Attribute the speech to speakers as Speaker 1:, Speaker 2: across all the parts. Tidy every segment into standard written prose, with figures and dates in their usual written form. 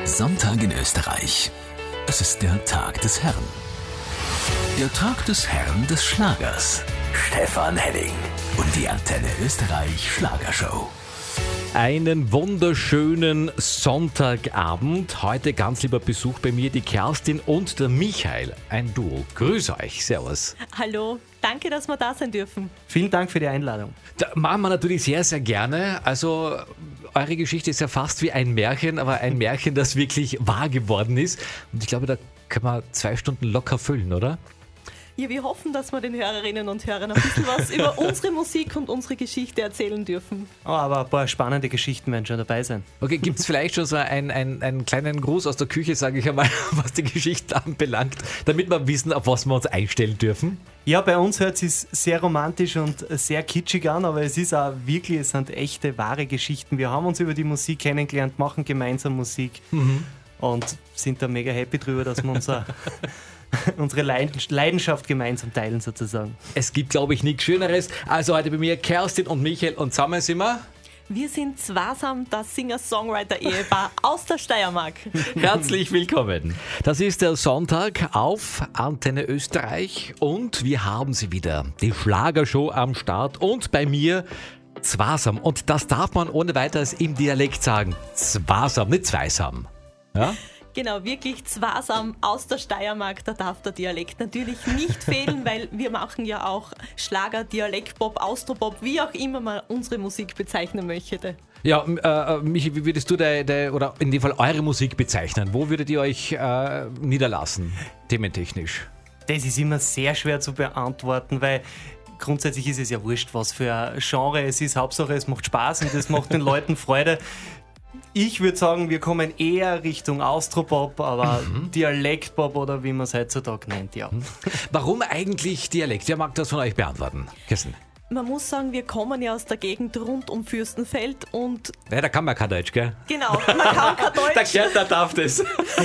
Speaker 1: Sonntag in Österreich. Es ist der Tag des Herrn. Der Tag des Herrn des Schlagers. Stefan Henning und die Antenne Österreich Schlagershow.
Speaker 2: Einen wunderschönen Sonntagabend. Heute ganz lieber Besuch bei mir, die Kerstin und der Michael. Ein Duo. Grüß euch. Servus.
Speaker 3: Hallo, danke, dass wir da sein dürfen.
Speaker 4: Vielen Dank für die Einladung.
Speaker 2: Da machen wir natürlich sehr, sehr gerne. Also eure Geschichte ist ja fast wie ein Märchen, aber ein Märchen, das wirklich wahr geworden ist. Und ich glaube, da können wir 2 Stunden locker füllen, oder?
Speaker 3: Ja, wir hoffen, dass wir den Hörerinnen und Hörern ein bisschen was über unsere Musik und unsere Geschichte erzählen dürfen.
Speaker 4: Oh, aber ein paar spannende Geschichten werden schon dabei sein.
Speaker 2: Okay, gibt es vielleicht schon so einen kleinen Gruß aus der Küche, sage ich einmal, was die Geschichte anbelangt, damit wir wissen, auf was wir uns einstellen dürfen?
Speaker 4: Ja, bei uns hört es sich sehr romantisch und sehr kitschig an, aber es ist auch wirklich, es sind echte, wahre Geschichten. Wir haben uns über die Musik kennengelernt, machen gemeinsam Musik und sind da mega happy drüber, dass wir unsere Leidenschaft gemeinsam teilen sozusagen.
Speaker 2: Es gibt, glaube ich, nichts Schöneres. Also heute bei mir Kerstin und Michael und zusammen sind wir...
Speaker 3: Wir sind Zwasam, das Singer-Songwriter-Ehepaar aus der Steiermark.
Speaker 2: Herzlich willkommen. Das ist der Sonntag auf Antenne Österreich und wir haben sie wieder. Die Schlagershow am Start und bei mir Zwasam. Und das darf man ohne weiteres im Dialekt sagen. Zwasam, nicht Zweisam. Ja?
Speaker 3: Genau, wirklich Zwasam aus der Steiermark, da darf der Dialekt natürlich nicht fehlen, weil wir machen ja auch Schlager, Dialektpop, Austropop, wie auch immer man unsere Musik bezeichnen möchte.
Speaker 2: Ja, Michi, wie würdest du oder in dem Fall eure Musik bezeichnen? Wo würdet ihr euch niederlassen, thementechnisch?
Speaker 4: Das ist immer sehr schwer zu beantworten, weil grundsätzlich ist es ja wurscht, was für ein Genre es ist. Hauptsache es macht Spaß und es macht den Leuten Freude. Ich würde sagen, wir kommen eher Richtung Austropop, aber Dialektpop oder wie man es heutzutage nennt, ja.
Speaker 2: Warum eigentlich Dialekt? Wer mag das von euch beantworten? Kerstin?
Speaker 3: Man muss sagen, wir kommen ja aus der Gegend rund um Fürstenfeld und...
Speaker 2: Ja, da kann man kein Deutsch, gell?
Speaker 3: Genau, man kann kein Deutsch.
Speaker 2: Der Gärtner darf das.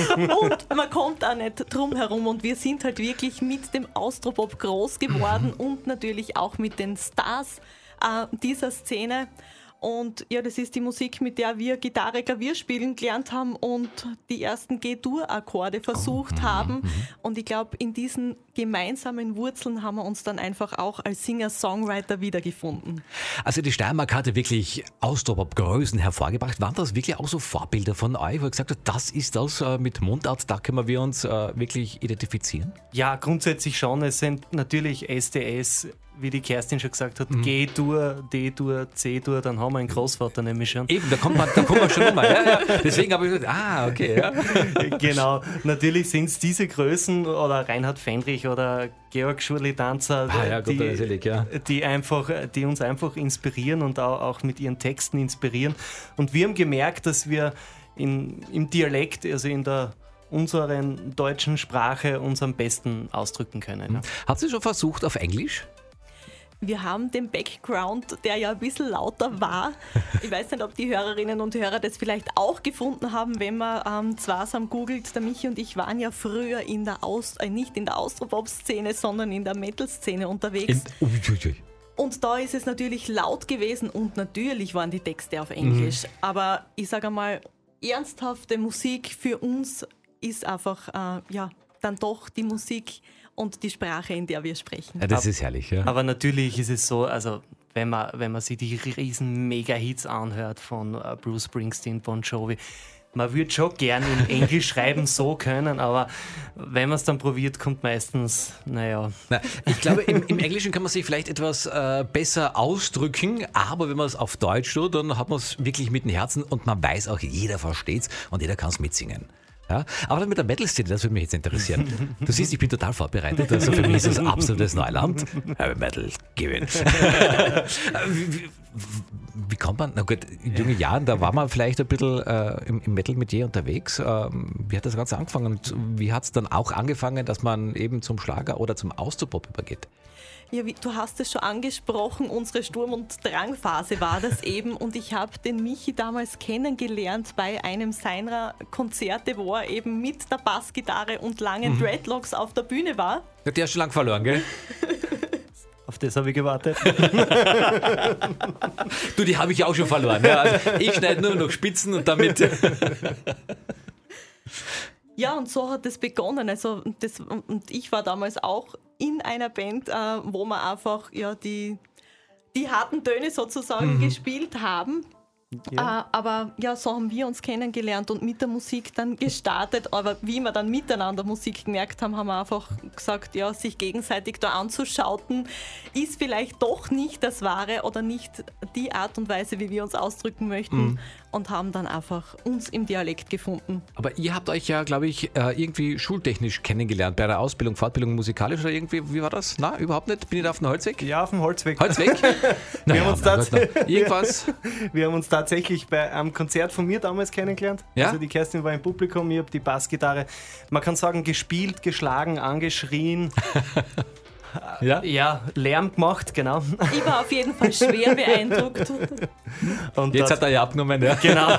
Speaker 3: Und man kommt auch nicht drum herum und wir sind halt wirklich mit dem Austropop groß geworden und natürlich auch mit den Stars dieser Szene. Und ja, das ist die Musik, mit der wir Gitarre, Klavier spielen gelernt haben und die ersten G-Dur-Akkorde versucht haben. Und ich glaube, in diesen gemeinsamen Wurzeln haben wir uns dann einfach auch als Singer-Songwriter wiedergefunden.
Speaker 2: Also die Steiermark hatte wirklich Austropop-Größen hervorgebracht. Waren das wirklich auch so Vorbilder von euch, wo ihr gesagt habt, das ist das mit Mundart, da können wir uns wirklich identifizieren?
Speaker 4: Ja, grundsätzlich schon. Es sind natürlich SDS, wie die Kerstin schon gesagt hat, G-Dur, D-Dur, C-Dur, dann haben wir einen Großvater nämlich schon.
Speaker 2: Eben, da kommt man schon immer. Ja. Deswegen habe ich gesagt, okay. Ja.
Speaker 4: Genau, natürlich sind es diese Größen oder Reinhard Fendrich oder Georg Schurli-Danzer, die uns einfach inspirieren und auch mit ihren Texten inspirieren. Und wir haben gemerkt, dass wir im Dialekt, also in der unseren deutschen Sprache, uns am besten ausdrücken können. Ja.
Speaker 2: Habt ihr schon versucht auf Englisch?
Speaker 3: Wir haben den Background, der ja ein bisschen lauter war. Ich weiß nicht, ob die Hörerinnen und Hörer das vielleicht auch gefunden haben, wenn man Zwasam googelt. Der Michi und ich waren ja früher nicht in der Austropop-Szene, sondern in der Metal-Szene unterwegs. Und da ist es natürlich laut gewesen und natürlich waren die Texte auf Englisch. Aber ich sage einmal, ernsthafte Musik für uns ist einfach dann doch die Musik und die Sprache, in der wir sprechen.
Speaker 2: Ja, das ist herrlich, ja.
Speaker 4: Aber natürlich ist es so, also wenn man sich die riesen Mega-Hits anhört von Bruce Springsteen, Bon Jovi, man würde schon gern in Englisch schreiben so können, aber wenn man es dann probiert, kommt meistens,
Speaker 2: ich glaube, im Englischen kann man sich vielleicht etwas besser ausdrücken, aber wenn man es auf Deutsch tut, dann hat man es wirklich mit dem Herzen und man weiß auch, jeder versteht es und jeder kann es mitsingen. Ja, aber dann mit der Metal-Szene, das würde mich jetzt interessieren. Du siehst, ich bin total vorbereitet, also für mich ist das absolutes Neuland. Metal gewinnt. Wie kommt man, na gut, in jungen Jahren, da war man vielleicht ein bisschen im Metal mit dir unterwegs. Wie hat das Ganze angefangen und wie hat es dann auch angefangen, dass man eben zum Schlager oder zum Austropop übergeht?
Speaker 3: Ja, du hast es schon angesprochen, unsere Sturm- und Drangphase war das eben und ich habe den Michi damals kennengelernt bei einem seiner Konzerte, wo er eben mit der Bassgitarre und langen Dreadlocks auf der Bühne war.
Speaker 2: Ja, der ist schon lang verloren, gell?
Speaker 4: Auf das habe ich gewartet.
Speaker 2: Du, die habe ich auch schon verloren. Ja. Also ich schneide nur noch Spitzen und damit...
Speaker 3: Ja, und so hat es begonnen. Also und ich war damals auch in einer Band, wo wir einfach die harten Töne sozusagen gespielt haben.
Speaker 4: Ja.
Speaker 3: Aber ja, so haben wir uns kennengelernt und mit der Musik dann gestartet. Aber wie wir dann miteinander Musik gemerkt haben, haben wir einfach gesagt, ja, sich gegenseitig da anzuschauten, ist vielleicht doch nicht das Wahre oder nicht die Art und Weise, wie wir uns ausdrücken möchten. Und haben dann einfach uns im Dialekt gefunden.
Speaker 2: Aber ihr habt euch ja, glaube ich, irgendwie schultechnisch kennengelernt bei der Ausbildung, Fortbildung musikalisch oder irgendwie, wie war das? Na, überhaupt nicht? Bin ich da auf dem Holzweg?
Speaker 4: Ja, auf dem Holzweg.
Speaker 2: Holzweg?
Speaker 4: Wir haben uns
Speaker 2: irgendwas?
Speaker 4: Wir haben uns tatsächlich bei einem Konzert von mir damals kennengelernt.
Speaker 2: Ja?
Speaker 4: Also die Kerstin war im Publikum, ich habe die Bassgitarre, man kann sagen, gespielt, geschlagen, angeschrien. Ja, Lärm gemacht, genau.
Speaker 3: Ich war auf jeden Fall schwer beeindruckt.
Speaker 4: Und
Speaker 2: Jetzt hat er ja abgenommen, ja.
Speaker 4: Genau.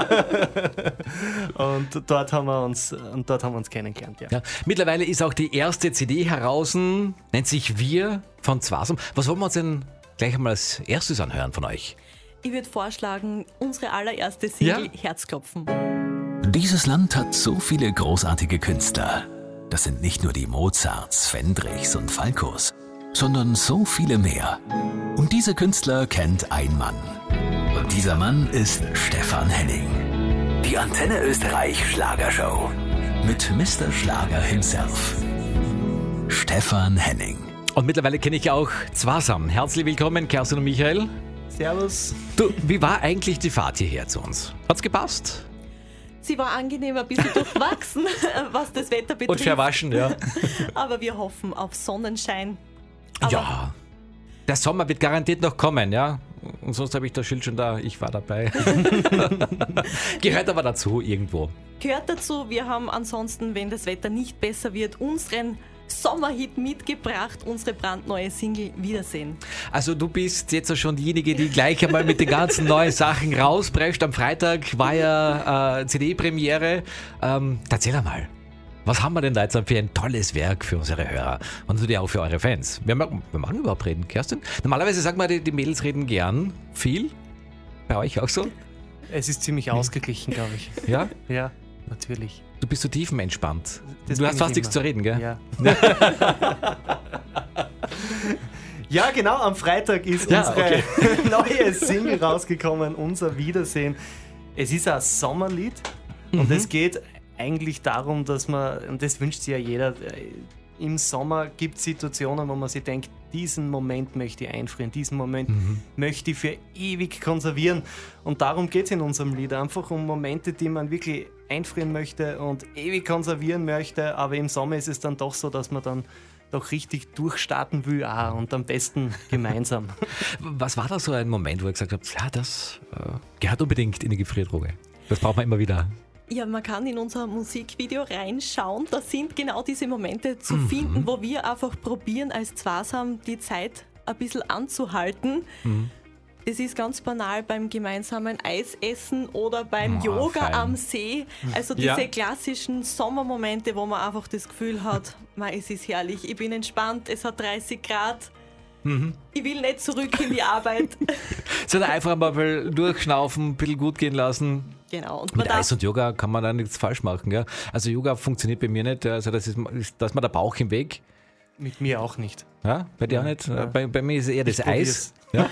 Speaker 4: Und dort haben wir uns kennengelernt, ja.
Speaker 2: Ja. Mittlerweile ist auch die erste CD heraus, nennt sich Wir von Zwasam. Was wollen wir uns denn gleich einmal als erstes anhören von euch?
Speaker 3: Ich würde vorschlagen, unsere allererste Single,
Speaker 2: Ja?
Speaker 3: Herzklopfen.
Speaker 1: Dieses Land hat so viele großartige Künstler. Das sind nicht nur die Mozarts, Fendrichs und Falcos, sondern so viele mehr. Und diese Künstler kennt ein Mann. Und dieser Mann ist Stefan Henning. Die Antenne Österreich Schlagershow. Mit Mr. Schlager himself. Stefan Henning.
Speaker 2: Und mittlerweile kenne ich auch Zwasam. Herzlich willkommen, Kerstin und Michael.
Speaker 4: Servus.
Speaker 2: Du, wie war eigentlich die Fahrt hierher zu uns? Hat's gepasst?
Speaker 3: Sie war angenehm, ein bisschen durchwachsen, was das Wetter betrifft.
Speaker 2: Und verwaschen, ja.
Speaker 3: Aber wir hoffen auf Sonnenschein. Aber
Speaker 2: Ja. Der Sommer wird garantiert noch kommen, ja. Und sonst habe ich das Schild schon da, ich war dabei. Gehört aber dazu irgendwo.
Speaker 3: gehört dazu, wir haben ansonsten, wenn das Wetter nicht besser wird, unseren Sommerhit mitgebracht, unsere brandneue Single Wiedersehen.
Speaker 2: Also du bist jetzt schon diejenige, die gleich einmal mit den ganzen neuen Sachen rausprescht. Am Freitag war ja CD-Premiere. Erzähl einmal, was haben wir denn da jetzt für ein tolles Werk für unsere Hörer und natürlich auch für eure Fans? Wir machen überhaupt reden, Kerstin. Normalerweise sagen wir, die Mädels reden gern viel. Bei euch auch so?
Speaker 4: Es ist ziemlich ausgeglichen, glaube ich.
Speaker 2: Ja?
Speaker 4: Ja, natürlich.
Speaker 2: Du bist so tiefenentspannt.
Speaker 4: Das
Speaker 2: Du
Speaker 4: bin
Speaker 2: hast
Speaker 4: ich
Speaker 2: fast nichts
Speaker 4: immer.
Speaker 2: zu reden, gell?
Speaker 4: Ja. Ja, genau, am Freitag ist
Speaker 2: Ja,
Speaker 4: unsere neue Single rausgekommen, Unser Wiedersehen. Es ist ein Sommerlied und es geht eigentlich darum, dass man, und das wünscht sich ja jeder, im Sommer gibt es Situationen, wo man sich denkt, diesen Moment möchte ich einfrieren, diesen Moment möchte ich für ewig konservieren. Und darum geht es in unserem Lied, einfach um Momente, die man wirklich einfrieren möchte und ewig konservieren möchte, aber im Sommer ist es dann doch so, dass man dann doch richtig durchstarten will und am besten gemeinsam.
Speaker 2: Was war da so ein Moment, wo ihr gesagt habt, ja, das gehört unbedingt in die Gefriertruhe? Das braucht man immer wieder.
Speaker 3: Ja, man kann in unser Musikvideo reinschauen. Da sind genau diese Momente zu finden, wo wir einfach probieren, als Zwasam die Zeit ein bisschen anzuhalten. Es ist ganz banal beim gemeinsamen Eisessen oder beim Yoga
Speaker 2: fein.
Speaker 3: am See. Also diese
Speaker 2: Ja.
Speaker 3: klassischen Sommermomente, wo man einfach das Gefühl hat, es ist herrlich, ich bin entspannt, es hat 30 Grad. Ich will nicht zurück in die Arbeit.
Speaker 2: Sondern einfach mal ein bisschen durchschnaufen, ein bisschen gut gehen lassen.
Speaker 3: Genau. Und man
Speaker 2: Mit Eis und Yoga kann man da nichts falsch machen. Gell? Also Yoga funktioniert bei mir nicht. Also da ist mir der Bauch im Weg.
Speaker 4: Mit mir auch nicht.
Speaker 2: Ja, bei dir auch nicht?
Speaker 4: Ja.
Speaker 2: Bei mir ist eher das
Speaker 4: Ich
Speaker 2: Eis. Ja?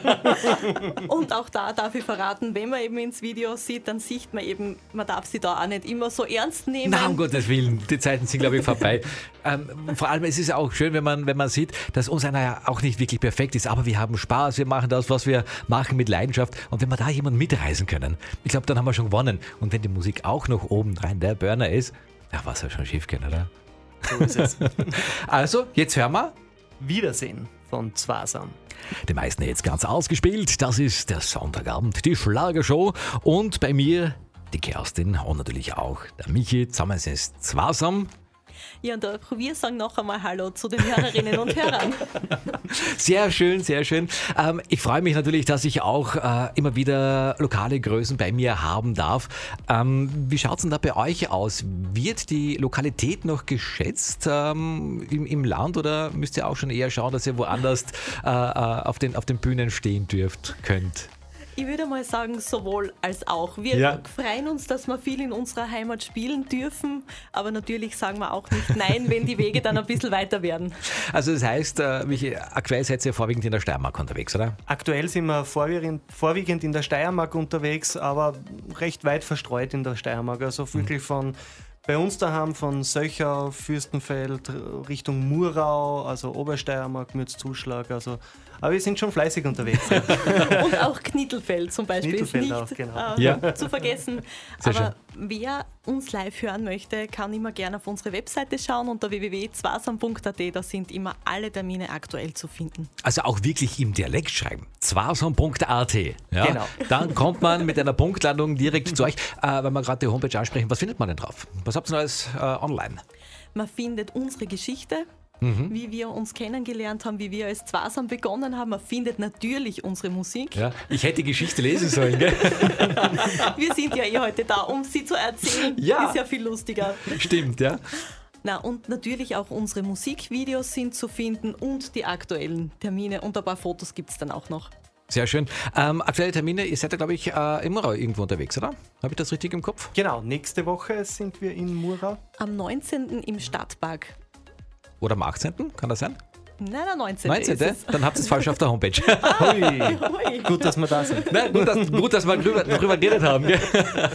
Speaker 3: Und auch da darf ich verraten, wenn man eben ins Video sieht, dann sieht man eben, man darf sie da auch nicht immer so ernst nehmen.
Speaker 2: Na, um Gottes Willen, die Zeiten sind, glaube ich, vorbei. Vor allem, es ist ja auch schön, wenn man sieht, dass uns einer ja auch nicht wirklich perfekt ist, aber wir haben Spaß, wir machen das, was wir machen mit Leidenschaft. Und wenn wir da jemanden mitreisen können, ich glaube, dann haben wir schon gewonnen. Und wenn die Musik auch noch obendrein der Burner ist, ja, was soll schon schief gehen, oder?
Speaker 4: So ist es.
Speaker 2: Also, jetzt hören wir.
Speaker 4: Wiedersehen von Zwasam.
Speaker 2: Die meisten jetzt ganz ausgespielt. Das ist der Sonntagabend, die Schlagershow. Und bei mir die Kerstin und natürlich auch der Michi. Zusammen ist es Zwasam.
Speaker 3: Ja, und wir sagen noch einmal Hallo zu den Hörerinnen und Hörern.
Speaker 2: Sehr schön, sehr schön. Ich freue mich natürlich, dass ich auch immer wieder lokale Größen bei mir haben darf. Wie schaut es denn da bei euch aus? Wird die Lokalität noch geschätzt im Land oder müsst ihr auch schon eher schauen, dass ihr woanders auf den Bühnen stehen könnt?
Speaker 3: Ich würde mal sagen, sowohl als auch. Wir freuen uns, dass wir viel in unserer Heimat spielen dürfen, aber natürlich sagen wir auch nicht nein, wenn die Wege dann ein bisschen weiter werden.
Speaker 2: Also das heißt, aktuell seid ihr vorwiegend in der Steiermark unterwegs, oder?
Speaker 4: Aktuell sind wir vorwiegend in der Steiermark unterwegs, aber recht weit verstreut in der Steiermark. Also wirklich von bei uns daheim von Söcher, Fürstenfeld, Richtung Murau, also Obersteiermark, Mürzzuschlag. Also, aber wir sind schon fleißig unterwegs.
Speaker 3: Und auch Knittelfeld zum Beispiel
Speaker 4: Knittelfeld
Speaker 3: ist
Speaker 4: auch,
Speaker 3: nicht
Speaker 4: genau.
Speaker 3: zu vergessen.
Speaker 2: Sehr schön.
Speaker 3: Aber wer uns live hören möchte, kann immer gerne auf unsere Webseite schauen unter www.zwasam.at. Da sind immer alle Termine aktuell zu finden.
Speaker 2: Also auch wirklich im Dialekt schreiben. zwasam.at. Ja?
Speaker 4: Genau.
Speaker 2: Dann kommt man mit einer Punktlandung direkt zu euch. Wenn wir gerade die Homepage ansprechen, was findet man denn drauf? Was habt ihr noch alles online?
Speaker 3: Man findet unsere Geschichte, wie wir uns kennengelernt haben, wie wir als Zwasam begonnen haben. Man findet natürlich unsere Musik.
Speaker 2: Ja, ich hätte die Geschichte lesen sollen, gell?
Speaker 3: Wir sind ja heute da, um sie zu erzählen.
Speaker 2: Ja.
Speaker 3: Ist ja viel lustiger.
Speaker 2: Stimmt, ja.
Speaker 3: Na, und natürlich auch unsere Musikvideos sind zu finden und die aktuellen Termine und ein paar Fotos gibt es dann auch noch.
Speaker 2: Sehr schön. Aktuelle Termine, ihr seid ja, glaube ich, im Murau irgendwo unterwegs, oder? Habe ich das richtig im Kopf?
Speaker 4: Genau, nächste Woche sind wir in Murau.
Speaker 3: Am 19. im Stadtpark.
Speaker 2: Oder am 18., kann das sein?
Speaker 3: Nein, der 19.
Speaker 2: 19.
Speaker 3: ist es.
Speaker 2: Dann habt ihr es falsch auf der Homepage.
Speaker 4: Hui. Gut, dass wir da sind.
Speaker 2: Nein, gut, dass wir drüber geredet haben. Gell?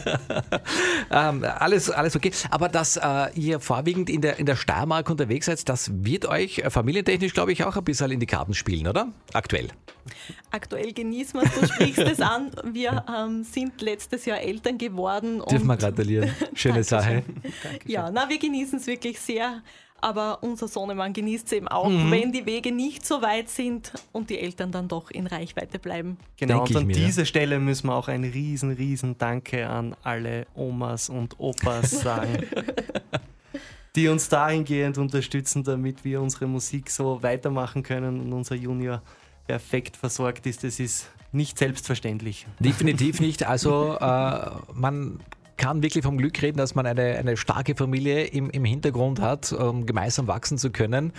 Speaker 2: Alles okay. Aber dass ihr vorwiegend in der Steiermark unterwegs seid, das wird euch familientechnisch, glaube ich, auch ein bisschen in die Karten spielen, oder? Aktuell.
Speaker 3: Aktuell genießen wir es, du sprichst es an. Wir sind letztes Jahr Eltern geworden.
Speaker 2: Dürfen wir gratulieren. Schöne Sache.
Speaker 3: Ja, wir genießen es wirklich sehr. Aber unser Sohnemann genießt es eben auch, wenn die Wege nicht so weit sind und die Eltern dann doch in Reichweite bleiben.
Speaker 4: Genau,
Speaker 2: Denk
Speaker 4: und an
Speaker 2: ich mir.
Speaker 4: dieser Stelle müssen wir auch ein riesen Danke an alle Omas und Opas sagen, die uns dahingehend unterstützen, damit wir unsere Musik so weitermachen können und unser Junior perfekt versorgt ist. Das ist nicht selbstverständlich.
Speaker 2: Definitiv nicht. Also man kann wirklich vom Glück reden, dass man eine starke Familie im Hintergrund hat, um gemeinsam wachsen zu können.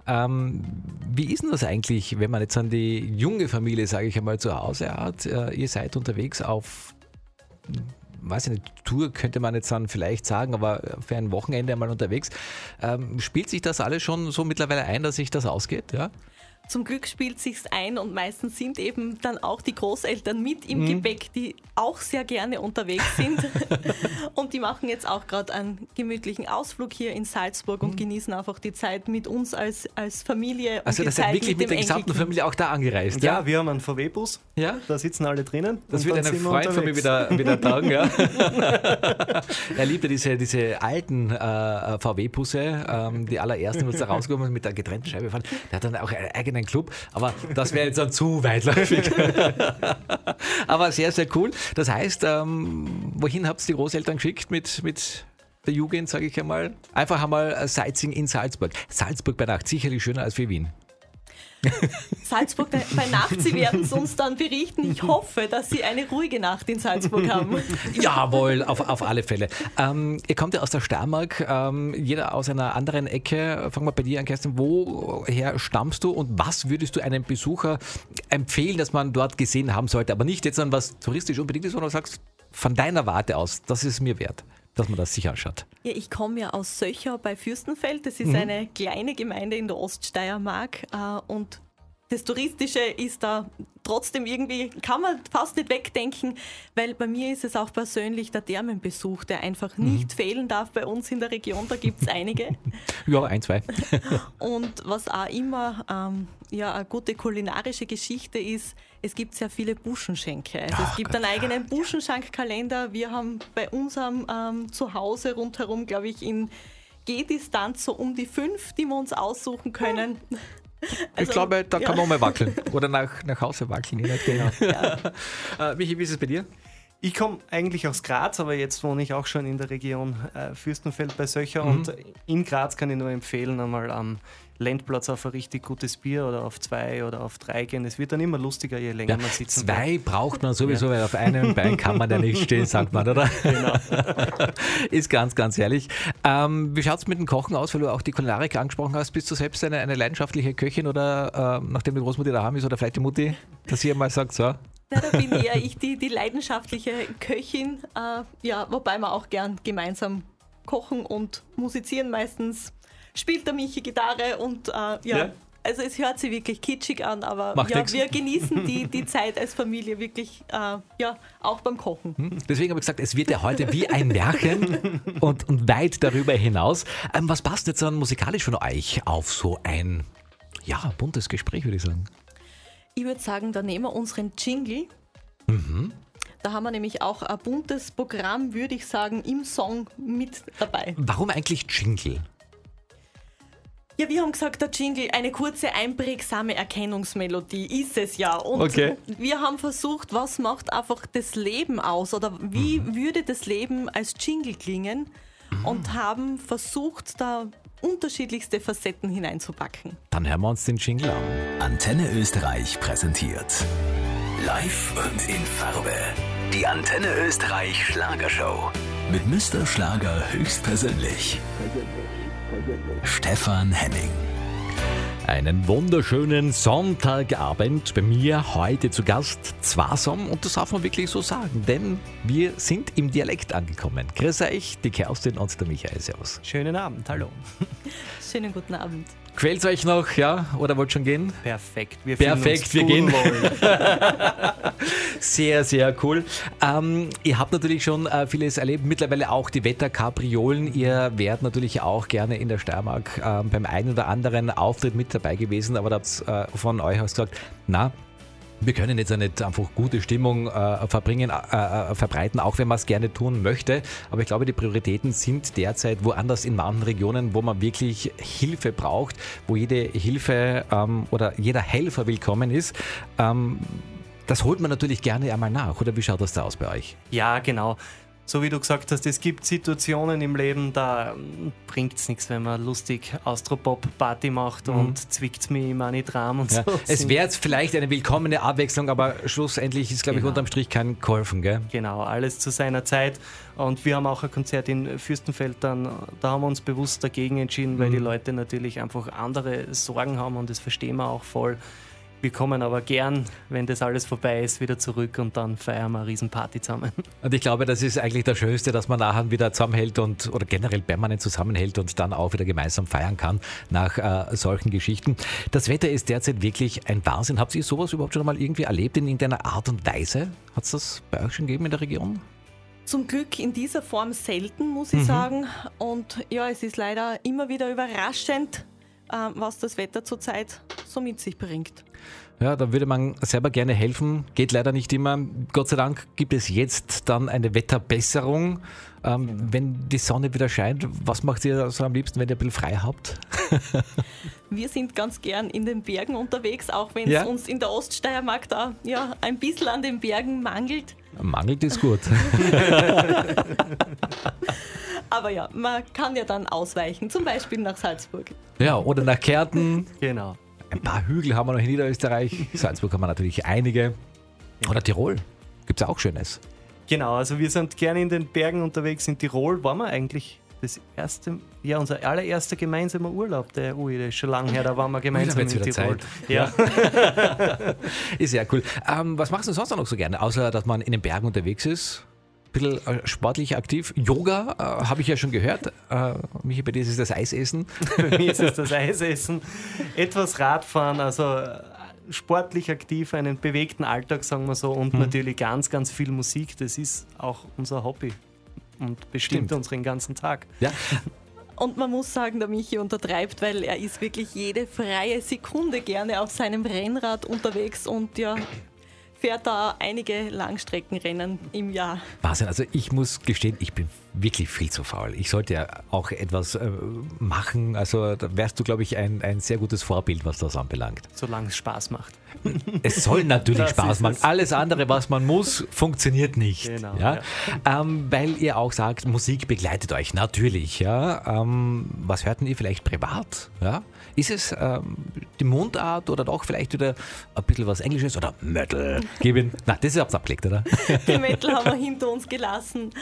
Speaker 2: Wie ist denn das eigentlich, wenn man jetzt an die junge Familie, sage ich einmal, zu Hause hat? Ihr seid unterwegs auf, weiß ich nicht, Tour könnte man jetzt dann vielleicht sagen, aber für ein Wochenende einmal unterwegs. Spielt sich das alles schon so mittlerweile ein, dass sich das ausgeht? Ja?
Speaker 3: Zum Glück spielt sich's ein und meistens sind eben dann auch die Großeltern mit im Gepäck, die auch sehr gerne unterwegs sind. Und die machen jetzt auch gerade einen gemütlichen Ausflug hier in Salzburg und genießen einfach die Zeit mit uns als Familie.
Speaker 2: Also
Speaker 3: und die
Speaker 2: das seid
Speaker 3: Zeit
Speaker 2: wirklich mit der gesamten
Speaker 3: Enkelkind.
Speaker 2: Familie auch da angereist?
Speaker 4: Ja, wir haben einen VW-Bus,
Speaker 2: Ja?
Speaker 4: da sitzen alle drinnen.
Speaker 2: Das
Speaker 4: und
Speaker 2: wird
Speaker 4: dann
Speaker 2: ein
Speaker 4: sind wir
Speaker 2: Freund von mir
Speaker 4: unterwegs.
Speaker 2: wieder tagen, ja. Er liebt ja diese alten VW-Busse, die allerersten, die da rausgekommen sind, mit der getrennten Scheibe fahren. Der hat dann auch einen eigenen Club, aber das wäre jetzt dann zu weitläufig. Aber sehr, sehr cool. Das heißt, wohin habt ihr die Großeltern geschickt mit der Jugend, sage ich einmal? Einfach einmal Sightseeing in Salzburg. Salzburg bei Nacht, sicherlich schöner als für Wien.
Speaker 3: Salzburg bei Nacht, Sie werden es uns dann berichten. Ich hoffe, dass Sie eine ruhige Nacht in Salzburg haben.
Speaker 2: Jawohl, auf alle Fälle. Ihr kommt ja aus der Steiermark, jeder aus einer anderen Ecke. Fangen wir bei dir an, Kerstin. Woher stammst du und was würdest du einem Besucher empfehlen, dass man dort gesehen haben sollte? Aber nicht jetzt an was touristisch unbedingt ist, sondern sagst, von deiner Warte aus, das ist mir wert, dass man das sich anschaut.
Speaker 3: Ja, ich komme ja aus Söcher bei Fürstenfeld. Das ist eine kleine Gemeinde in der Oststeiermark und das Touristische ist da trotzdem irgendwie, kann man fast nicht wegdenken, weil bei mir ist es auch persönlich der Thermenbesuch, der einfach nicht fehlen darf bei uns in der Region. Da gibt es einige.
Speaker 2: Ja, 1, 2.
Speaker 3: Und was auch immer eine gute kulinarische Geschichte ist, es gibt sehr viele Buschenschenke. Also es gibt einen eigenen Buschenschank-Kalender. Wir haben bei unserem Zuhause rundherum, glaube ich, in Gehdistanz so um die 5, die wir uns aussuchen können.
Speaker 2: Ich glaube, da kann man mal wackeln. Oder nach Hause wackeln, je nachdem. Michi, wie ist es bei dir?
Speaker 4: Ich komme eigentlich aus Graz, aber jetzt wohne ich auch schon in der Region Fürstenfeld bei Söcher und in Graz kann ich nur empfehlen, einmal am Landplatz auf ein richtig gutes Bier oder auf 2 oder auf 3 gehen. Es wird dann immer lustiger, je länger man sitzen
Speaker 2: 2 braucht man sowieso, weil auf einem Bein kann man ja nicht stehen, sagt man, oder?
Speaker 4: Genau.
Speaker 2: Ist ganz, ganz ehrlich. Wie schaut es mit dem Kochen aus, weil du auch die Kulinarik angesprochen hast? Bist du selbst eine leidenschaftliche Köchin oder nachdem die Großmutter daheim ist oder vielleicht die Mutti, dass sie mal sagt, so,
Speaker 3: Na, da bin eher ich die leidenschaftliche Köchin, wobei wir auch gern gemeinsam kochen und musizieren. Meistens spielt der Michi Gitarre und also es hört sich wirklich kitschig an, aber wir genießen die Zeit als Familie wirklich auch beim Kochen.
Speaker 2: Deswegen habe ich gesagt, es wird ja heute wie ein Märchen und weit darüber hinaus. Was passt jetzt dann musikalisch von euch auf so ein buntes Gespräch, würde ich sagen?
Speaker 3: Ich würde sagen, da nehmen wir unseren Jingle. Da haben wir nämlich auch ein buntes Programm, würde ich sagen, im Song mit dabei.
Speaker 2: Warum eigentlich Jingle?
Speaker 3: Ja, wir haben gesagt, der Jingle, eine kurze, einprägsame Erkennungsmelodie ist es ja. Und wir haben versucht, was macht einfach das Leben aus oder wie würde das Leben als Jingle klingen und haben versucht, da unterschiedlichste Facetten hineinzupacken.
Speaker 2: Dann hören wir uns den Jingle an.
Speaker 1: Antenne Österreich präsentiert Live und in Farbe. Die Antenne Österreich Schlagershow. Mit Mr. Schlager höchstpersönlich. Stefan Henning.
Speaker 2: Einen wunderschönen Sonntagabend. Bei mir heute zu Gast Zwasom und das darf man wirklich so sagen, denn wir sind im Dialekt angekommen. Grüß euch, die Kerstin und der Michael. Servus.
Speaker 4: Schönen Abend, hallo.
Speaker 3: Schönen guten Abend.
Speaker 2: Quält's euch noch, ja? Oder wollt schon gehen?
Speaker 4: Perfekt, wir
Speaker 2: gehen. Sehr, sehr cool. Ihr habt natürlich schon vieles erlebt, mittlerweile auch die Wetterkapriolen. Ihr wärt natürlich auch gerne in der Steiermark beim einen oder anderen Auftritt mit dabei gewesen, aber da habt von euch aus gesagt, wir können jetzt ja nicht einfach gute Stimmung verbreiten, auch wenn man es gerne tun möchte. Aber ich glaube, die Prioritäten sind derzeit woanders in manchen Regionen, wo man wirklich Hilfe braucht, wo jede Hilfe oder jeder Helfer willkommen ist. Das holt man natürlich gerne einmal nach. Oder wie schaut das da aus bei euch?
Speaker 4: Ja, genau. So wie du gesagt hast, es gibt Situationen im Leben, da bringt es nichts, wenn man lustig Austropop-Party macht und zwickt mich im Manitram und so.
Speaker 2: Es wäre jetzt vielleicht eine willkommene Abwechslung, aber schlussendlich ist, glaube ich, unterm Strich kein geholfen, gell?
Speaker 4: Genau, alles zu seiner Zeit. Und wir haben auch ein Konzert in Fürstenfeld dann, da haben wir uns bewusst dagegen entschieden, weil die Leute natürlich einfach andere Sorgen haben und das verstehen wir auch voll. Wir kommen aber gern, wenn das alles vorbei ist, wieder zurück und dann feiern wir eine Riesenparty zusammen.
Speaker 2: Und ich glaube, das ist eigentlich das Schönste, dass man nachher wieder zusammenhält oder generell permanent zusammenhält und dann auch wieder gemeinsam feiern kann nach solchen Geschichten. Das Wetter ist derzeit wirklich ein Wahnsinn. Habt ihr sowas überhaupt schon mal irgendwie erlebt in irgendeiner Art und Weise? Hat es das bei euch schon gegeben in der Region?
Speaker 3: Zum Glück in dieser Form selten, muss ich sagen. Und ja, es ist leider immer wieder überraschend, was das Wetter zurzeit so mit sich bringt.
Speaker 2: Ja, da würde man selber gerne helfen, geht leider nicht immer. Gott sei Dank gibt es jetzt dann eine Wetterbesserung. Wenn die Sonne wieder scheint, was macht ihr so am liebsten, wenn ihr ein bisschen frei habt?
Speaker 3: Wir sind ganz gern in den Bergen unterwegs, auch wenn es uns in der Oststeiermark da ein bisschen an den Bergen mangelt.
Speaker 2: Mangelt ist gut.
Speaker 3: Aber ja, man kann ja dann ausweichen, zum Beispiel nach Salzburg.
Speaker 2: Ja, oder nach Kärnten.
Speaker 4: Genau.
Speaker 2: Ein paar Hügel haben wir noch in Niederösterreich. Salzburg haben wir natürlich einige. Oder Tirol. Gibt es auch Schönes.
Speaker 4: Genau, also wir sind gerne in den Bergen unterwegs. In Tirol waren wir eigentlich unser allererster gemeinsamer Urlaub. Der ist schon lange her, da waren wir gemeinsam in Tirol.
Speaker 2: Zeit.
Speaker 4: Ja.
Speaker 2: Ist sehr cool. Was machst du sonst noch so gerne, außer dass man in den Bergen unterwegs ist? Ein bisschen sportlich aktiv. Yoga habe ich ja schon gehört. Michi, bei dir ist es das Eisessen.
Speaker 4: Bei mir ist es das Eisessen. Etwas Radfahren, also sportlich aktiv, einen bewegten Alltag, sagen wir so. Und natürlich ganz, ganz viel Musik. Das ist auch unser Hobby und bestimmt unseren ganzen Tag.
Speaker 2: Ja.
Speaker 3: Und man muss sagen, der Michi untertreibt, weil er ist wirklich jede freie Sekunde gerne auf seinem Rennrad unterwegs und fährt da einige Langstreckenrennen im Jahr.
Speaker 2: Wahnsinn, also ich muss gestehen, ich bin wirklich viel zu faul. Ich sollte ja auch etwas machen, also da wärst du, glaube ich, ein sehr gutes Vorbild, was das anbelangt.
Speaker 4: Solange es Spaß macht.
Speaker 2: Es soll natürlich Spaß machen. Alles andere, was man muss, funktioniert nicht.
Speaker 4: Genau,
Speaker 2: ja? Weil ihr auch sagt, Musik begleitet euch natürlich. Ja? Was hört denn ihr vielleicht privat? Ja? Ist es die Mundart oder doch vielleicht wieder ein bisschen was Englisches oder Metal? Na, das ist abgelegt, oder?
Speaker 3: Die Metal haben wir hinter uns gelassen.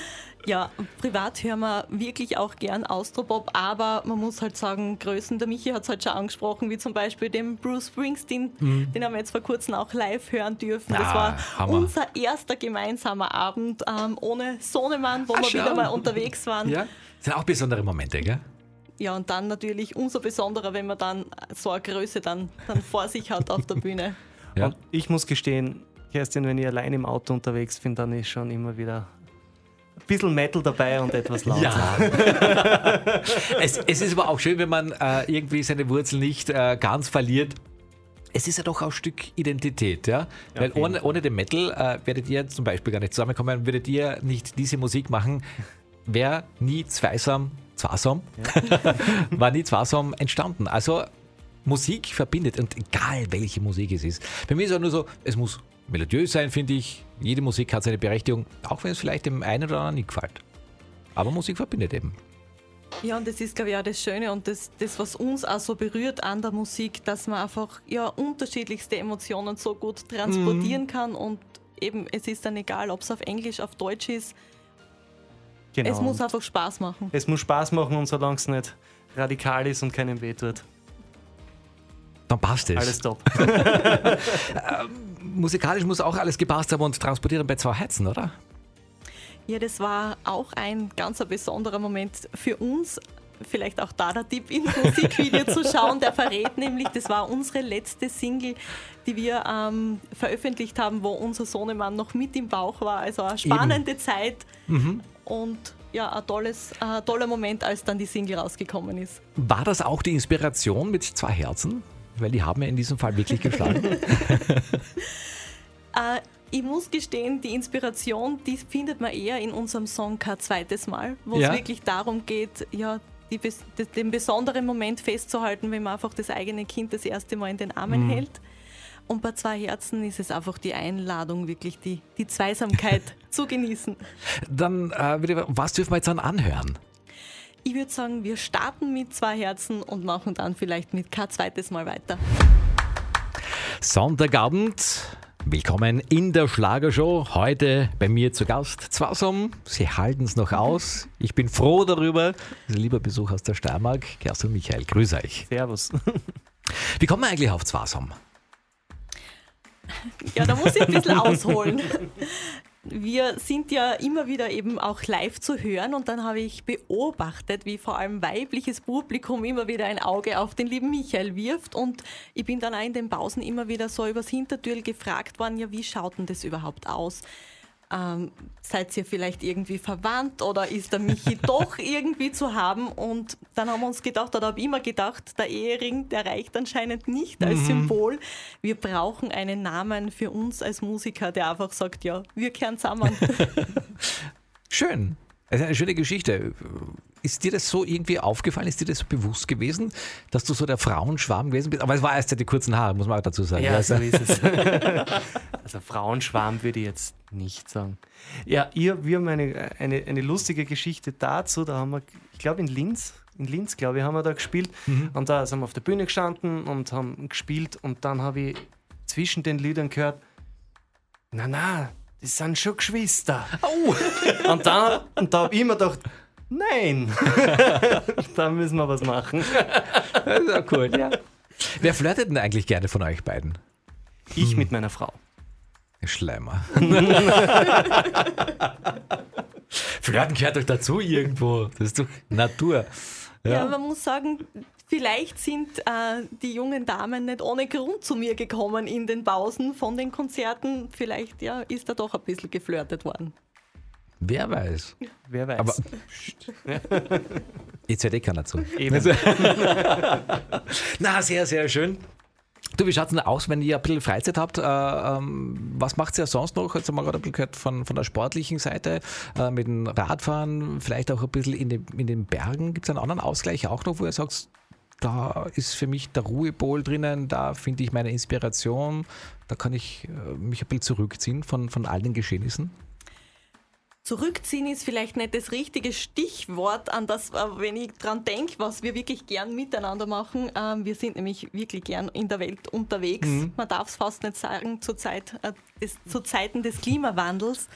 Speaker 3: Ja, privat hören wir wirklich auch gern Austropop, aber man muss halt sagen, Größen, der Michi hat es halt schon angesprochen, wie zum Beispiel den Bruce Springsteen, den haben wir jetzt vor kurzem auch live hören dürfen. Das war
Speaker 2: Hammer.
Speaker 3: unser erster gemeinsamer Abend ohne Sohnemann, wo wir
Speaker 2: schau.
Speaker 3: wieder mal unterwegs waren.
Speaker 2: Ja, das sind auch besondere Momente, gell?
Speaker 3: Ja, und dann natürlich umso besonderer, wenn man dann so eine Größe dann vor sich hat auf der Bühne.
Speaker 2: Ja.
Speaker 4: Und ich muss gestehen, Kerstin, wenn ich allein im Auto unterwegs bin, dann ist schon immer wieder ein bisschen Metal dabei und etwas lauter.
Speaker 2: Ja. Es ist aber auch schön, wenn man irgendwie seine Wurzeln nicht ganz verliert. Es ist ja doch auch ein Stück Identität, ja? Weil
Speaker 4: auf jeden
Speaker 2: ohne den Metal werdet ihr zum Beispiel gar nicht zusammenkommen, würdet ihr nicht diese Musik machen, wäre nie Zweisam war nie Zweisam entstanden. Also Musik verbindet und egal welche Musik es ist. Bei mir ist auch nur so, es muss melodiös sein, finde ich. Jede Musik hat seine Berechtigung, auch wenn es vielleicht dem einen oder anderen nicht gefällt. Aber Musik verbindet eben.
Speaker 3: Ja, und das ist, glaube ich, auch das Schöne und das, was uns auch so berührt an der Musik, dass man einfach unterschiedlichste Emotionen so gut transportieren kann und eben, es ist dann egal, ob es auf Englisch, auf Deutsch ist.
Speaker 4: Genau.
Speaker 3: Es muss einfach Spaß machen.
Speaker 4: Es muss Spaß machen und solange es nicht radikal ist und keinem wehtut.
Speaker 2: Dann passt es.
Speaker 4: Alles top.
Speaker 2: Musikalisch muss auch alles gepasst haben und transportieren bei 2 Herzen, oder?
Speaker 3: Ja, das war auch ein ganz besonderer Moment für uns. Vielleicht auch da der Tipp, ins Musikvideo zu schauen. Der verrät nämlich, das war unsere letzte Single, die wir veröffentlicht haben, wo unser Sohnemann noch mit im Bauch war. Also eine spannende Zeit und ja, ein toller Moment, als dann die Single rausgekommen ist.
Speaker 2: War das auch die Inspiration mit 2 Herzen? Weil die haben ja in diesem Fall wirklich geschlagen.
Speaker 3: Ich muss gestehen, die Inspiration, die findet man eher in unserem Song Kein zweites Mal, wo
Speaker 2: Ja.
Speaker 3: es wirklich darum geht, ja, den besonderen Moment festzuhalten, wenn man einfach das eigene Kind das erste Mal in den Armen hält. Und bei 2 Herzen ist es einfach die Einladung, wirklich die Zweisamkeit zu genießen.
Speaker 2: Dann, was dürfen wir jetzt dann anhören?
Speaker 3: Ich würde sagen, wir starten mit 2 Herzen und machen dann vielleicht mit Kein zweites Mal weiter.
Speaker 2: Sonntagabend, willkommen in der Schlagershow. Heute bei mir zu Gast Zweisam. Sie halten es noch aus. Ich bin froh darüber. Also, lieber Besuch aus der Steiermark, Kerstin und Michael, grüß euch.
Speaker 4: Servus.
Speaker 2: Wie kommen wir eigentlich auf Zweisam?
Speaker 3: Ja, da muss ich ein bisschen ausholen. Wir sind ja immer wieder eben auch live zu hören und dann habe ich beobachtet, wie vor allem weibliches Publikum immer wieder ein Auge auf den lieben Michael wirft und ich bin dann auch in den Pausen immer wieder so übers Hintertür gefragt worden, ja, wie schaut denn das überhaupt aus? Seid ihr vielleicht irgendwie verwandt oder ist der Michi doch irgendwie zu haben? Und dann haben wir uns gedacht, oder habe ich immer gedacht, der Ehering, der reicht anscheinend nicht als Symbol. Wir brauchen einen Namen für uns als Musiker, der einfach sagt, ja, wir kehren zusammen.
Speaker 2: Schön. Also eine schöne Geschichte. Ist dir das so irgendwie aufgefallen? Ist dir das so bewusst gewesen, dass du so der Frauenschwarm gewesen bist? Aber es war erst seit die kurzen Haare, muss man auch dazu sagen.
Speaker 4: Ja, so ist es. Also Frauenschwarm würde ich jetzt nicht sagen. Ja, wir haben eine lustige Geschichte dazu. Da haben wir, ich glaube in Linz, glaube ich, haben wir da gespielt. Und da sind wir auf der Bühne gestanden und haben gespielt. Und dann habe ich zwischen den Liedern gehört, na, das sind schon Geschwister.
Speaker 2: Oh.
Speaker 4: Und da habe ich immer gedacht, nein, da müssen wir was machen.
Speaker 2: Das ist auch cool, ja. Wer flirtet denn eigentlich gerne von euch beiden?
Speaker 4: Ich mit meiner Frau.
Speaker 2: Schleimer. Flirten gehört doch dazu irgendwo. Das ist doch Natur.
Speaker 3: Ja, man muss sagen, vielleicht sind die jungen Damen nicht ohne Grund zu mir gekommen in den Pausen von den Konzerten. Vielleicht ist da doch ein bisschen geflirtet worden.
Speaker 2: Wer weiß.
Speaker 4: Wer weiß.
Speaker 2: Aber jetzt hört keiner zu.
Speaker 4: Eben.
Speaker 2: Na, sehr, sehr schön. Du, wie schaut es denn aus, wenn ihr ein bisschen Freizeit habt? Was macht ihr sonst noch? Jetzt haben wir gerade ein bisschen gehört von der sportlichen Seite, mit dem Radfahren, vielleicht auch ein bisschen in den Bergen. Gibt es einen anderen Ausgleich auch noch, wo ihr sagt, da ist für mich der Ruhepol drinnen, da finde ich meine Inspiration, da kann ich mich ein bisschen zurückziehen von all den Geschehnissen?
Speaker 3: Zurückziehen ist vielleicht nicht das richtige Stichwort, an das, wenn ich dran denke, was wir wirklich gern miteinander machen. Wir sind nämlich wirklich gern in der Welt unterwegs. Man darf es fast nicht sagen, zu Zeiten des Klimawandels.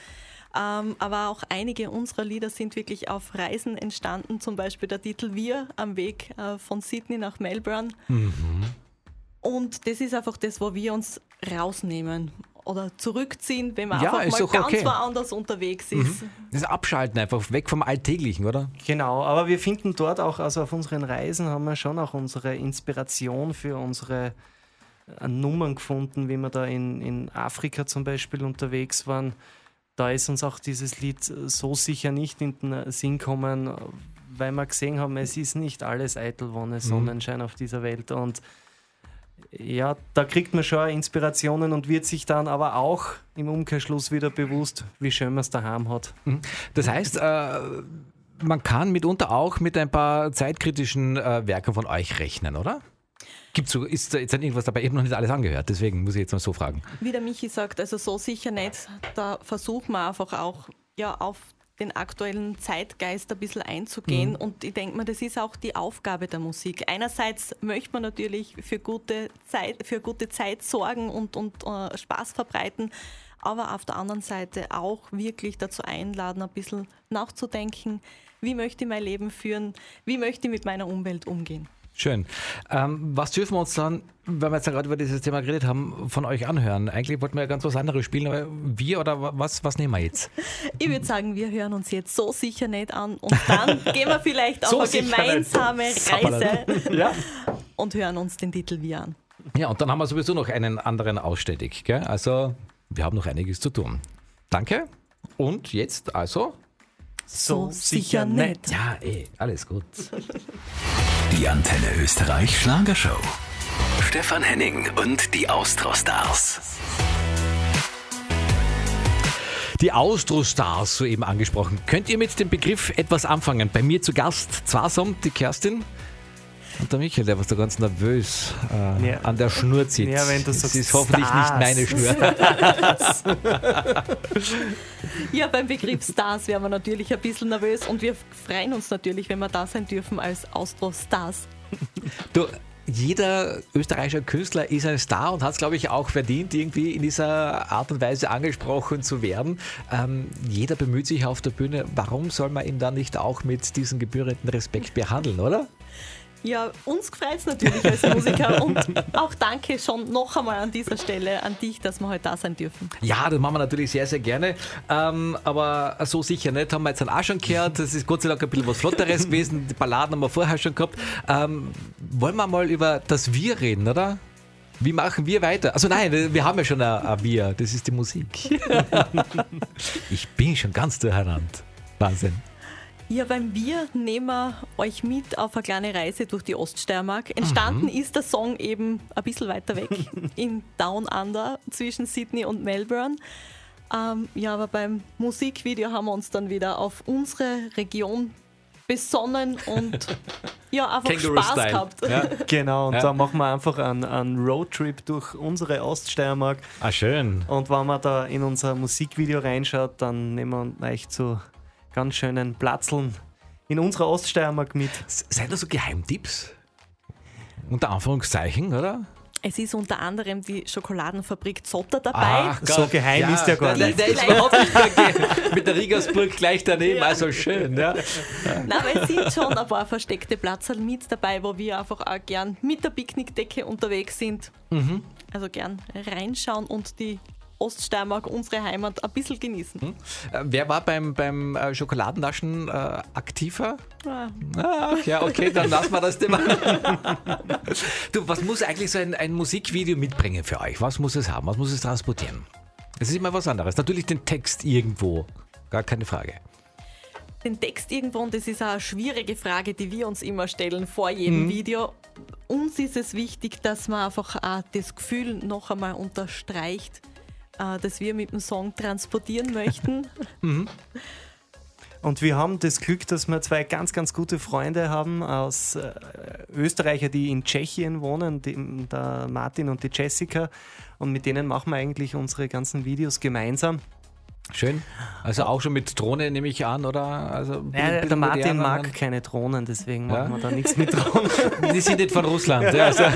Speaker 3: Aber auch einige unserer Lieder sind wirklich auf Reisen entstanden, zum Beispiel der Titel Wir am Weg von Sydney nach Melbourne. Und das ist einfach das, wo wir uns rausnehmen oder zurückziehen, wenn man einfach mal ganz woanders unterwegs ist.
Speaker 2: Das Abschalten einfach, weg vom Alltäglichen, oder?
Speaker 4: Genau, aber wir finden dort auch, also auf unseren Reisen haben wir schon auch unsere Inspiration für unsere Nummern gefunden, wie wir da in Afrika zum Beispiel unterwegs waren. Da ist uns auch dieses Lied so sicher nicht in den Sinn gekommen, weil wir gesehen haben, es ist nicht alles eitel Wonne, Sonnenschein auf dieser Welt. Und ja, da kriegt man schon Inspirationen und wird sich dann aber auch im Umkehrschluss wieder bewusst, wie schön man es daheim hat.
Speaker 2: Das heißt, man kann mitunter auch mit ein paar zeitkritischen Werken von euch rechnen, oder? Ist da jetzt irgendwas dabei? Ich habe noch nicht alles angehört, deswegen muss ich jetzt mal so fragen.
Speaker 3: Wie der Michi sagt, also so sicher nicht. Da versuchen wir einfach auch auf den aktuellen Zeitgeist ein bisschen einzugehen. Und ich denke mir, das ist auch die Aufgabe der Musik. Einerseits möchte man natürlich für gute Zeit sorgen und Spaß verbreiten, aber auf der anderen Seite auch wirklich dazu einladen, ein bisschen nachzudenken, wie möchte ich mein Leben führen, wie möchte ich mit meiner Umwelt umgehen.
Speaker 2: Schön. Was dürfen wir uns dann, wenn wir jetzt gerade über dieses Thema geredet haben, von euch anhören? Eigentlich wollten wir ja ganz was anderes spielen, aber wir oder was nehmen wir jetzt?
Speaker 3: Ich würde sagen, wir hören uns jetzt so sicher nicht an und dann gehen wir vielleicht auf eine gemeinsame Reise und hören uns den Titel Wir an.
Speaker 2: Ja, und dann haben wir sowieso noch einen anderen ausständig. Gell? Also, wir haben noch einiges zu tun. Danke. Und jetzt also...
Speaker 3: So sicher nicht.
Speaker 2: Ja, alles gut.
Speaker 1: Die Antenne Österreich Schlagershow. Stefan Henning und die Austro-Stars.
Speaker 2: Die Austro-Stars, soeben angesprochen. Könnt ihr mit dem Begriff etwas anfangen? Bei mir zu Gast Zwasam, die Kerstin und der Michael, der was da ganz nervös an der Schnur zieht.
Speaker 4: Ja, wenn du
Speaker 2: das
Speaker 4: sagst,
Speaker 2: ist hoffentlich
Speaker 4: Stars.
Speaker 2: nicht meine Schnur.
Speaker 3: Ja, beim Begriff Stars wären wir natürlich ein bisschen nervös und wir freuen uns natürlich, wenn wir da sein dürfen als Austro-Stars.
Speaker 2: Du, jeder österreichische Künstler ist ein Star und hat es, glaube ich, auch verdient, irgendwie in dieser Art und Weise angesprochen zu werden. Jeder bemüht sich auf der Bühne. Warum soll man ihn dann nicht auch mit diesem gebührenden Respekt behandeln, oder?
Speaker 3: Ja, uns freut es natürlich als Musiker und auch danke schon noch einmal an dieser Stelle an dich, dass wir heute da sein dürfen.
Speaker 2: Ja, das machen wir natürlich sehr, sehr gerne, aber so sicher nicht, haben wir jetzt dann auch schon gehört, das ist Gott sei Dank ein bisschen was Flotteres gewesen, die Balladen haben wir vorher schon gehabt. Wollen wir mal über das Wir reden, oder? Wie machen wir weiter? Also nein, wir haben ja schon ein Wir, das ist die Musik. Ich bin schon ganz durcheinander. Wahnsinn.
Speaker 3: Ja, beim Wir nehmen wir euch mit auf eine kleine Reise durch die Oststeiermark. Entstanden ist der Song eben ein bisschen weiter weg, in Down Under, zwischen Sydney und Melbourne. Aber beim Musikvideo haben wir uns dann wieder auf unsere Region besonnen und einfach Spaß gehabt.
Speaker 4: Ja. Genau, und da machen wir einfach einen Roadtrip durch unsere Oststeiermark.
Speaker 2: Ah, schön.
Speaker 4: Und wenn man da in unser Musikvideo reinschaut, dann nehmen wir euch zu ganz schönen Platzeln in unserer Oststeiermark mit.
Speaker 2: Seid das so Geheimtipps? Unter Anführungszeichen, oder?
Speaker 3: Es ist unter anderem die Schokoladenfabrik Zotter dabei.
Speaker 2: Ach,
Speaker 4: so geheim ist der gar nicht.
Speaker 2: Der ist überhaupt nicht mit der Riegersburg gleich daneben, also schön. Ja.
Speaker 3: Nein, aber es sind schon ein paar versteckte Platzerl mit dabei, wo wir einfach auch gern mit der Picknickdecke unterwegs sind. Also gern reinschauen und die Oststeiermark, unsere Heimat, ein bisschen genießen.
Speaker 2: Wer war beim Schokoladennaschen aktiver?
Speaker 3: Ja.
Speaker 2: Ja, okay, dann lassen wir das Thema. Du, was muss eigentlich so ein Musikvideo mitbringen für euch? Was muss es haben? Was muss es transportieren? Es ist immer was anderes. Natürlich den Text irgendwo, gar keine Frage.
Speaker 3: Den Text irgendwo, und das ist auch eine schwierige Frage, die wir uns immer stellen vor jedem Video. Uns ist es wichtig, dass man einfach auch das Gefühl noch einmal unterstreicht, das wir mit dem Song transportieren möchten.
Speaker 4: Und wir haben das Glück, dass wir zwei ganz, ganz gute Freunde haben aus Österreicher, die in Tschechien wohnen, der Martin und die Jessica. Und mit denen machen wir eigentlich unsere ganzen Videos gemeinsam.
Speaker 2: Schön. Also auch schon mit Drohne nehme ich an, oder? Also
Speaker 4: Ja, der Martin mag keine Drohnen, deswegen machen wir da nichts mit Drohnen.
Speaker 2: Die sind nicht von Russland. Ja, also.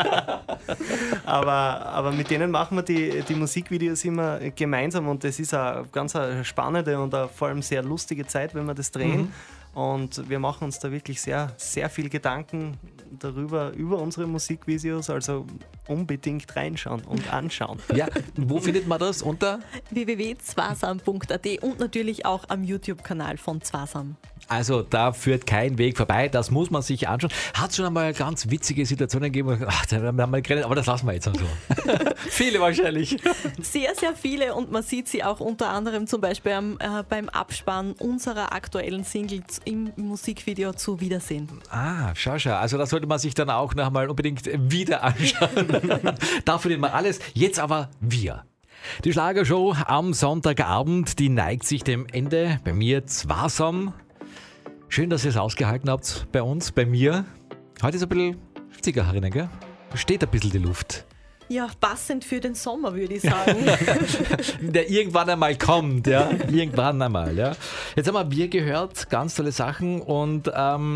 Speaker 4: Aber mit denen machen wir die Musikvideos immer gemeinsam und das ist eine ganz spannende und vor allem sehr lustige Zeit, wenn wir das drehen. Und wir machen uns da wirklich sehr, sehr viel Gedanken über unsere Musikvideos, also unbedingt reinschauen und anschauen.
Speaker 2: Ja, wo findet man das? Unter?
Speaker 3: www.zwasam.at und natürlich auch am YouTube-Kanal von Zwasam.
Speaker 2: Also da führt kein Weg vorbei, das muss man sich anschauen. Hat es schon einmal ganz witzige Situationen gegeben, da haben wir geredet, aber das lassen wir jetzt so. Viele wahrscheinlich.
Speaker 3: Sehr, sehr viele und man sieht sie auch unter anderem zum Beispiel beim Abspann unserer aktuellen Singles im Musikvideo zu Wiedersehen.
Speaker 2: Schau. Also das sollte man sich dann auch noch mal unbedingt wieder anschauen. Da findet man alles. Jetzt aber wir. Die Schlagershow am Sonntagabend, die neigt sich dem Ende. Bei mir Zwasam. Schön, dass ihr es ausgehalten habt bei uns, bei mir. Heute ist ein bisschen schwitziger herinnen, gell? Steht ein bisschen die Luft.
Speaker 3: Ja, passend für den Sommer, würde ich sagen.
Speaker 2: Der irgendwann einmal kommt, ja. Irgendwann einmal, ja. Jetzt haben wir gehört, ganz tolle Sachen und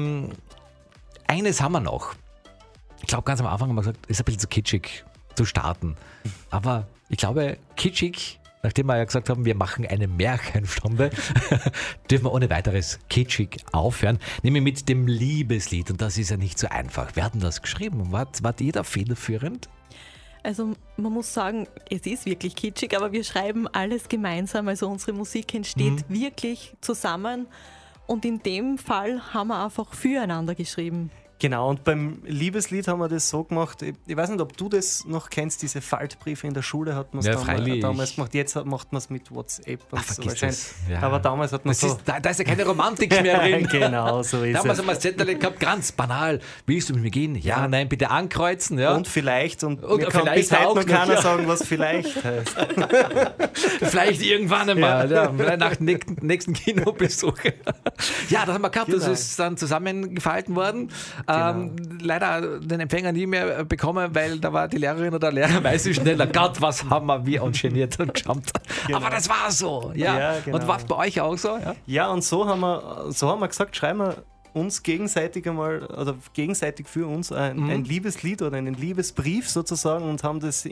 Speaker 2: eines haben wir noch. Ich glaube, ganz am Anfang haben wir gesagt, ist ein bisschen zu kitschig zu starten. Aber ich glaube, kitschig, nachdem wir ja gesagt haben, wir machen eine Märchenstunde, dürfen wir ohne weiteres kitschig aufhören. Nämlich mit dem Liebeslied. Und das ist ja nicht so einfach. Wer hat denn das geschrieben? Wart ihr da federführend?
Speaker 3: Also man muss sagen, es ist wirklich kitschig, aber wir schreiben alles gemeinsam. Also unsere Musik entsteht wirklich zusammen. Und in dem Fall haben wir einfach füreinander geschrieben.
Speaker 4: Genau, und beim Liebeslied haben wir das so gemacht, ich weiß nicht, ob du das noch kennst, diese Faltbriefe in der Schule hat man es damals gemacht, jetzt macht man es mit WhatsApp und so wahrscheinlich. Ja. Aber damals hat man
Speaker 2: so... Da ist ja keine Romantik mehr drin.
Speaker 4: Genau, so ist es.
Speaker 2: Damals haben wir das Zettel gehabt, ganz banal. Willst du mit mir gehen? Ja, nein, bitte ankreuzen. Ja.
Speaker 4: Und vielleicht, und mir kann bis heute noch keiner sagen, was vielleicht heißt.
Speaker 2: Vielleicht irgendwann einmal, ja, nach dem nächsten Kinobesuch. Ja, das haben wir gehabt, das ist dann zusammengefalten worden. Genau. Leider den Empfänger nie mehr bekommen, weil da war die Lehrerin oder der Lehrer meistens schneller. Gott, was haben wir uns geniert und geschammt. Genau. Aber das war so. Ja. Genau. Und war es bei euch auch so?
Speaker 4: Ja, und so haben wir gesagt, schreiben wir uns gegenseitig einmal oder gegenseitig für uns ein Liebeslied oder einen Liebesbrief sozusagen und haben das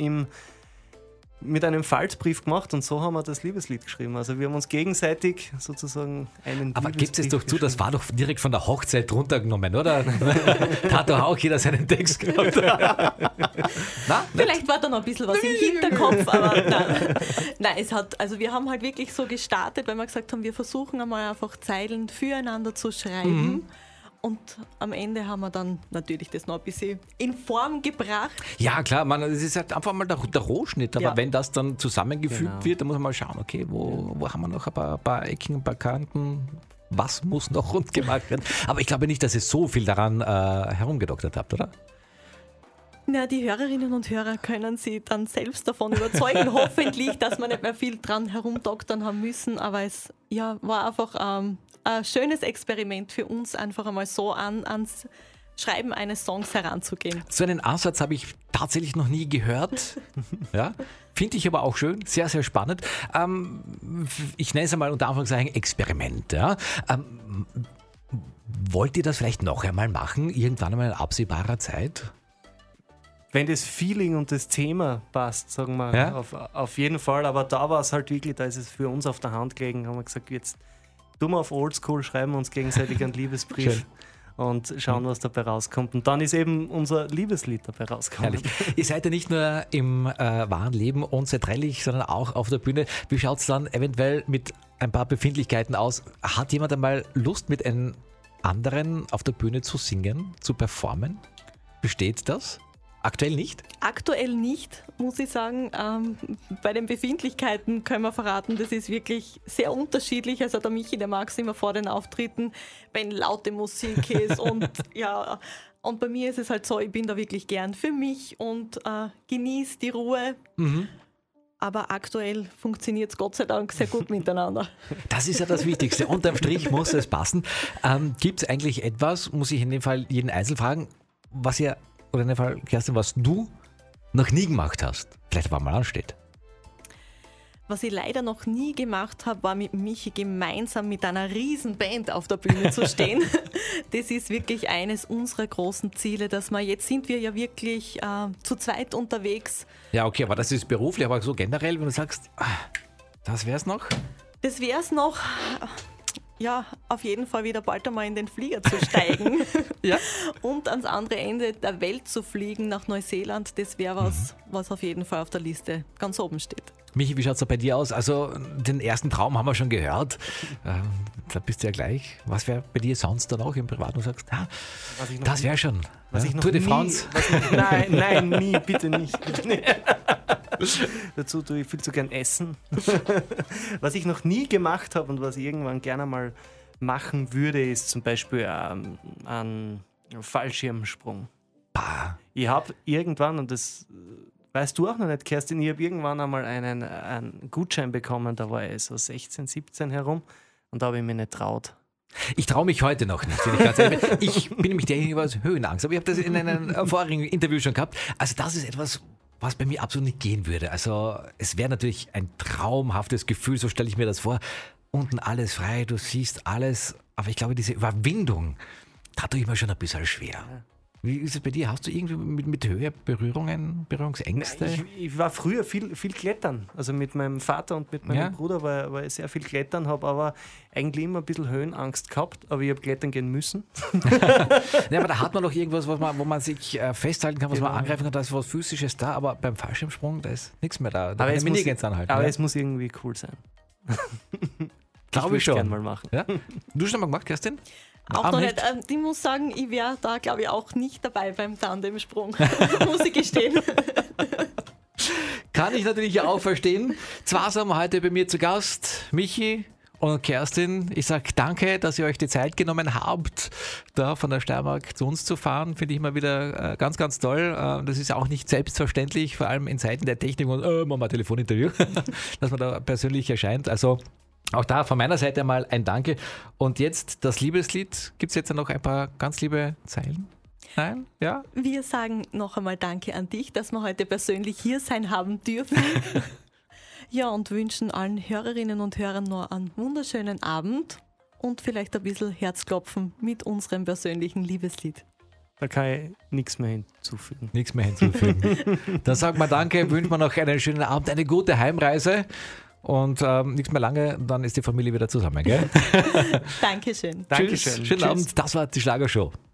Speaker 4: mit einem Faltbrief gemacht und so haben wir das Liebeslied geschrieben. Also wir haben uns gegenseitig sozusagen einen
Speaker 2: Aber gibt es doch zu, das war doch direkt von der Hochzeit runtergenommen, oder? Da hat doch auch jeder seinen Text gehabt.
Speaker 3: Vielleicht war da noch ein bisschen was im Hinterkopf, aber nein, wir haben halt wirklich so gestartet, weil wir gesagt haben, wir versuchen einmal einfach Zeilen füreinander zu schreiben. Und am Ende haben wir dann natürlich das noch ein bisschen in Form gebracht.
Speaker 2: Ja, klar, es ist halt einfach mal der Rohschnitt. Aber wenn das dann zusammengefügt wird, dann muss man mal schauen, okay, wo haben wir noch ein paar Ecken, ein paar Kanten? Was muss noch rund gemacht werden? Aber ich glaube nicht, dass ihr so viel daran herumgedoktert habt, oder?
Speaker 3: Na, die Hörerinnen und Hörer können sie dann selbst davon überzeugen, hoffentlich, dass wir nicht mehr viel dran herumdoktern haben müssen. Aber es war einfach ein schönes Experiment für uns, einfach einmal so ans Schreiben eines Songs heranzugehen.
Speaker 2: So einen Ansatz habe ich tatsächlich noch nie gehört. Ja, finde ich aber auch schön, sehr, sehr spannend. Ich nenne es einmal unter Anführungszeichen Experiment. Ja. Wollt ihr das vielleicht noch einmal machen, irgendwann einmal in absehbarer Zeit?
Speaker 4: Wenn das Feeling und das Thema passt, sagen wir, auf jeden Fall. Aber da war es halt wirklich, da ist es für uns auf der Hand gelegen, haben wir gesagt, jetzt tun wir auf Oldschool, schreiben wir uns gegenseitig einen Liebesbrief. Schön. Und schauen, was dabei rauskommt. Und dann ist eben unser Liebeslied dabei rausgekommen.
Speaker 2: Herrlich. Ihr seid ja nicht nur im wahren Leben unzertrennlich, sondern auch auf der Bühne. Wie schaut es dann eventuell mit ein paar Befindlichkeiten aus? Hat jemand einmal Lust, mit einem anderen auf der Bühne zu singen, zu performen? Besteht das? Aktuell nicht?
Speaker 3: Aktuell nicht, muss ich sagen. Bei den Befindlichkeiten können wir verraten, das ist wirklich sehr unterschiedlich. Also der Michi, der mag es immer vor den Auftritten, wenn laute Musik ist. Und bei mir ist es halt so, ich bin da wirklich gern für mich und genieße die Ruhe. Aber aktuell funktioniert es Gott sei Dank sehr gut miteinander.
Speaker 2: Das ist ja das Wichtigste. Unterm Strich muss es passen. Gibt es eigentlich etwas, muss ich in dem Fall jeden Einzelnen fragen, was ihr oder in dem Fall, Kerstin, was du noch nie gemacht hast, vielleicht aber mal ansteht?
Speaker 3: Was ich leider noch nie gemacht habe, war mit Michi gemeinsam mit einer riesen Band auf der Bühne zu stehen. Das ist wirklich eines unserer großen Ziele, dass jetzt sind wir ja wirklich zu zweit unterwegs.
Speaker 2: Ja, okay, aber das ist beruflich, aber so generell, wenn du sagst, das wär's noch?
Speaker 3: Das wäre es noch, ja, auf jeden Fall wieder bald einmal in den Flieger zu steigen
Speaker 2: Ja.
Speaker 3: und ans andere Ende der Welt zu fliegen, nach Neuseeland. Das wäre was auf jeden Fall auf der Liste ganz oben steht.
Speaker 2: Michi, wie schaut es da bei dir aus? Also den ersten Traum haben wir schon gehört. Da bist du ja gleich. Was wäre bei dir sonst dann auch im Privaten? Du sagst, das wäre schon. Tour de France.
Speaker 4: Nein, nie, bitte nicht. Dazu tue ich viel zu gern essen. Was ich noch nie gemacht habe und was ich irgendwann gerne mal machen würde, ist zum Beispiel ein Fallschirmsprung. Ich habe irgendwann, und das weißt du auch noch nicht, Kerstin, ich habe irgendwann einmal einen Gutschein bekommen, da war ich so 16, 17 herum und da habe ich mich nicht traut.
Speaker 2: Ich traue mich heute noch nicht, wenn ich ganz ehrlich bin. Ich bin nämlich derjenige, was Höhenangst. Aber ich habe das in einem vorigen Interview schon gehabt. Also das ist etwas, was bei mir absolut nicht gehen würde. Also es wäre natürlich ein traumhaftes Gefühl, so stelle ich mir das vor. Unten alles frei, du siehst alles. Aber ich glaube, diese Überwindung, da tue ich mir schon ein bisschen schwer. Wie ist es bei dir? Hast du irgendwie mit Höhe Berührungsängste?
Speaker 4: Ich war früher viel klettern. Also mit meinem Vater und mit meinem Bruder war ich sehr viel klettern, habe aber eigentlich immer ein bisschen Höhenangst gehabt, aber ich habe klettern gehen müssen.
Speaker 2: Ja, aber da hat man doch irgendwas, wo man sich festhalten kann, was man angreifen kann, da ist was Physisches da, aber beim Fallschirmsprung, da ist nichts mehr da. Da
Speaker 4: aber
Speaker 2: es
Speaker 4: muss irgendwie cool sein.
Speaker 2: Glaube ich schon.
Speaker 4: Gerne mal machen.
Speaker 2: Ja? Du schon mal gemacht, Kerstin?
Speaker 3: Auch noch nicht. Ich muss sagen, ich wäre da, glaube ich, auch nicht dabei beim Tandemsprung. Muss ich gestehen.
Speaker 2: Kann ich natürlich auch verstehen. Zwar sind wir heute bei mir zu Gast, Michi und Kerstin. Ich sage danke, dass ihr euch die Zeit genommen habt, da von der Steiermark zu uns zu fahren. Finde ich immer wieder ganz, ganz toll. Das ist auch nicht selbstverständlich, vor allem in Zeiten der Technik und machen wir ein Telefoninterview, dass man da persönlich erscheint. Also auch da von meiner Seite mal ein Danke. Und jetzt das Liebeslied. Gibt es jetzt noch ein paar ganz liebe Zeilen? Nein? Ja?
Speaker 3: Wir sagen noch einmal Danke an dich, dass wir heute persönlich hier sein haben dürfen. Ja, und wünschen allen Hörerinnen und Hörern noch einen wunderschönen Abend und vielleicht ein bisschen Herzklopfen mit unserem persönlichen Liebeslied.
Speaker 4: Da kann ich nichts mehr hinzufügen.
Speaker 2: Nichts mehr hinzufügen. Dann sagen wir Danke, wünschen wir noch einen schönen Abend, eine gute Heimreise. Und nichts mehr lange, dann ist die Familie wieder zusammen, gell?
Speaker 3: Dankeschön.
Speaker 2: Tschüss, schönen Abend, das war die Schlagershow.